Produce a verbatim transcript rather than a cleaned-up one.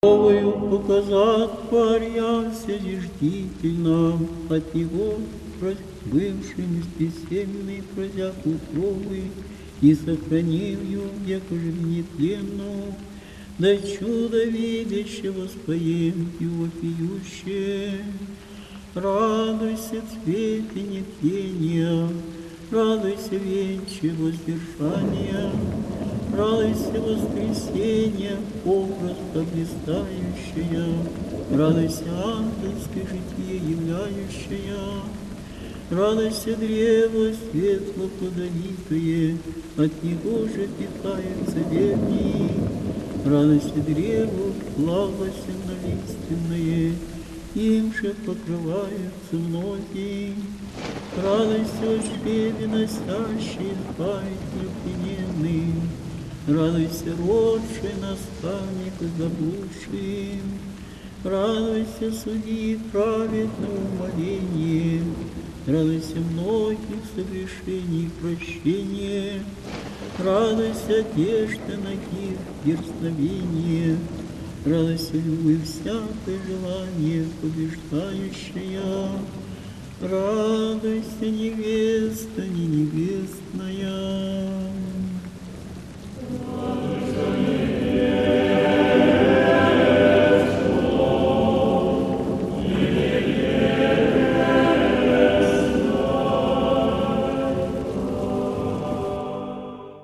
Новую показать творялся зиждительно от него, бывшими бессеменной прозяку крови, и сохранил ее, якоже нетленную, до чуда видящего споем его пьющее. Радуйся, цвете нетления, радуйся, венче воздержания, радуйся, воскресенье, образ поблистающая, радуйся, ангельское житие являющая, радуйся, древо светло плодовитое, от него же питается верний, радуйся, древо благостенно-лиственное, им же покрываются многие, радуйся, чреве носящий избавитель плененный, радуйся, родший наставник заблудший, радуйся, суди праведное умоление, радуйся, многих согрешений прощение, радуйся, одежда ногих дерзновение, радуйся, любовь всякое желание побеждающая, радуйся, невеста, не